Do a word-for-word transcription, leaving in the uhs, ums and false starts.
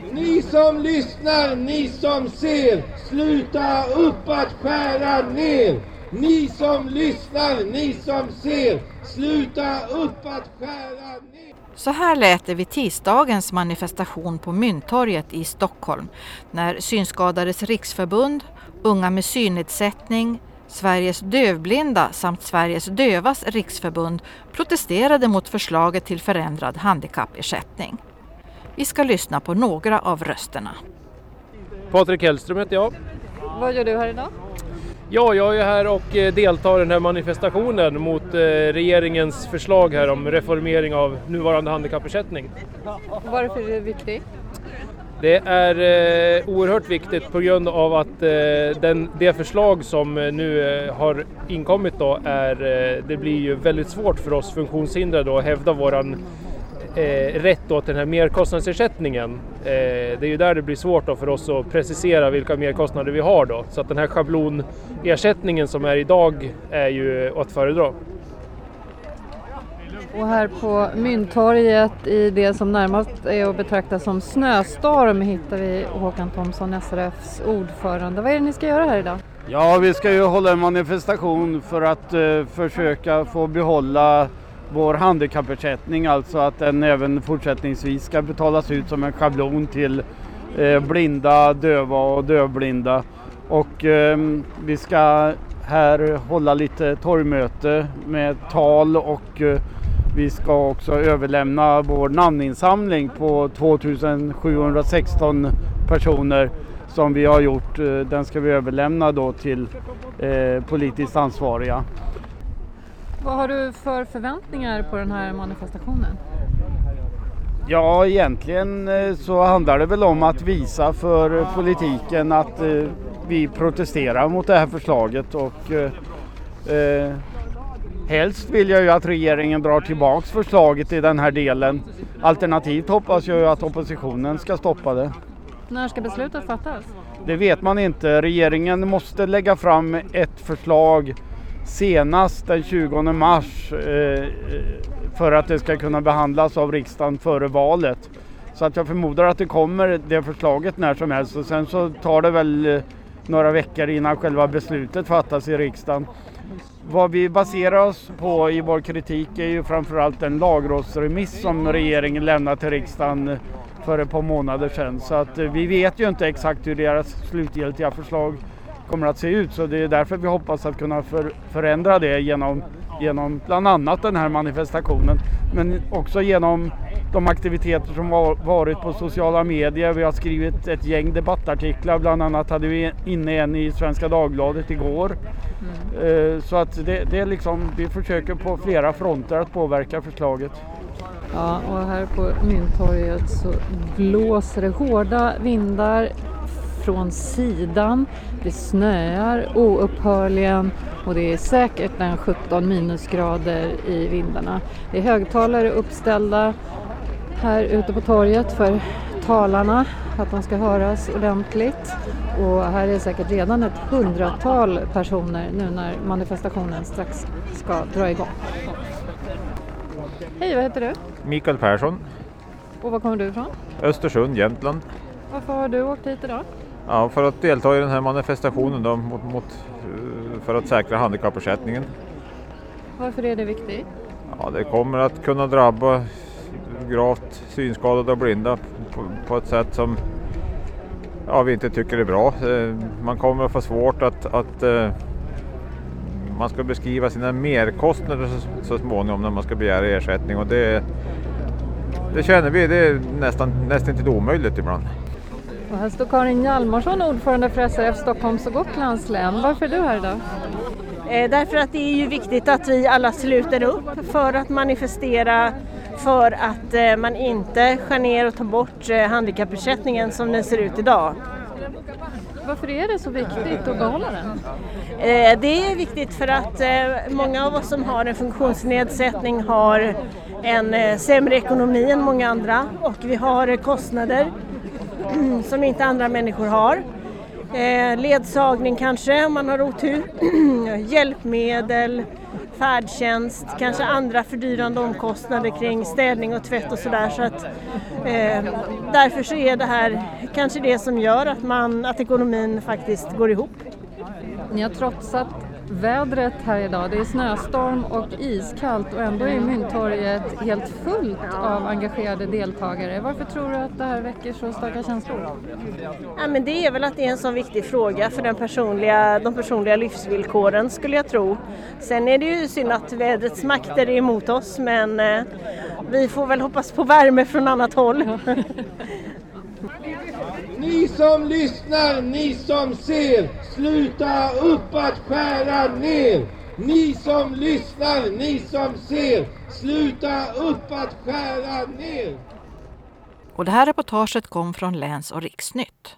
Ni som lyssnar, ni som ser, sluta upp att skära ner. Ni som lyssnar, ni som ser, sluta upp att skära ner. Så här lät det vid tisdagens manifestation på Mynttorget i Stockholm när Synskadades riksförbund, Unga med synnedsättning, Sveriges dövblinda samt Sveriges dövas riksförbund protesterade mot förslaget till förändrad handikappersättning. Vi ska lyssna på några av rösterna. Patrik Hellström heter jag. Vad gör du här idag? Ja, jag är här och deltar i den här manifestationen mot regeringens förslag här om reformering av nuvarande handikappersättning. Varför är det viktigt? Det är eh, oerhört viktigt på grund av att eh, den, det förslag som nu eh, har inkommit då är, eh, det blir ju väldigt svårt för oss funktionshindrade att hävda våran eh, rätt då till den här merkostnadsersättningen. Eh, det är ju där det blir svårt då för oss att precisera vilka merkostnader vi har då. Så att den här schablonersättningen som är idag är ju att föredra. Och här på Mynttorget i det som närmast är att betrakta som snöstorm hittar vi Håkan Thomsson, S R F:s ordförande. Vad är det ni ska göra här idag? Ja, vi ska ju hålla en manifestation för att eh, försöka få behålla vår handikappersättning, alltså att den även fortsättningsvis ska betalas ut som en schablon till eh, blinda, döva och dövblinda. Och eh, vi ska här hålla lite torgmöte med tal och eh, vi ska också överlämna vår namninsamling på tvåtusensjuhundrasexton personer som vi har gjort. Den ska vi överlämna då till eh, politiskt ansvariga. Vad har du för förväntningar på den här manifestationen? Ja, egentligen så handlar det väl om att visa för politiken att eh, vi protesterar mot det här förslaget och eh, helst vill jag ju att regeringen drar tillbaks förslaget i den här delen. Alternativt hoppas jag ju att oppositionen ska stoppa det. När ska beslutet fattas? Det vet man inte. Regeringen måste lägga fram ett förslag senast den tjugonde mars eh, för att det ska kunna behandlas av riksdagen före valet. Så att jag förmodar att det kommer det förslaget när som helst och sen så tar det väl eh, några veckor innan själva beslutet fattas i riksdagen. Vad vi baserar oss på i vår kritik är ju framförallt en lagrådsremiss som regeringen lämnade till riksdagen för ett par månader sedan. Så att vi vet ju inte exakt hur deras slutgiltiga förslag kommer att se ut. Så det är därför vi hoppas att kunna för, förändra det genom, genom bland annat den här manifestationen. Men också genom de aktiviteter som har varit på sociala medier. Vi har skrivit ett gäng debattartiklar. Bland annat hade vi inne en i Svenska Dagbladet igår. Mm. Så att det, det är liksom, vi försöker på flera fronter att påverka förslaget. Ja, och här på Mynttorget så blåser det hårda vindar från sidan. Det snöar oupphörligen och det är säkert en sjutton minusgrader i vindarna. Det är högtalare uppställda här ute på torget för talarna, att de ska höras ordentligt. Och här är säkert redan ett hundratal personer nu när manifestationen strax ska dra igång. Hej, vad heter du? Mikael Persson. Och var kommer du ifrån? Östersund, Jämtland. Varför har du åkt hit idag? Ja, för att delta i den här manifestationen då, mot, mot, för att säkra handikappersättningen. Varför är det viktigt? Ja, det kommer att kunna drabba gravt synskadade och blinda på, på ett sätt som ja, vi inte tycker är bra. Man kommer att få svårt att, att man ska beskriva sina merkostnader så, så småningom när man ska begära ersättning och det, det känner vi, det är nästan, nästan inte omöjligt ibland. Och här står Karin Hjalmarsson, ordförande för S R F Stockholms och Gotlands län. Varför är du här idag? Eh, därför att det är ju viktigt att vi alla sluter upp för att manifestera för att eh, man inte skär ner och tar bort eh, handikappersättningen som den ser ut idag. Varför är det så viktigt att behålla den? Eh, det är viktigt för att eh, många av oss som har en funktionsnedsättning har en eh, sämre ekonomi än många andra och vi har eh, kostnader som inte andra människor har. Eh, ledsagning kanske om man har otur, hjälpmedel, färdtjänst, kanske andra fördyrande omkostnader kring städning och tvätt och sådär. Så att, eh, därför så är det här kanske det som gör att, man, att ekonomin faktiskt går ihop. Ni har trotsat vädret här idag. Det är snöstorm och iskallt och ändå är Mynttorget helt fullt av engagerade deltagare. Varför tror du att det här väcker så starka känslor? Ja, men det är väl att det är en så viktig fråga för den personliga, de personliga livsvillkoren skulle jag tro. Sen är det ju synd att vädrets makter är emot oss, men eh, vi får väl hoppas på värme från annat håll. Ni som lyssnar, ni som ser, sluta upp att skära ner. Ni som lyssnar, ni som ser, sluta upp att skära ner. Och det här reportaget kom från Läns- och Riksnytt.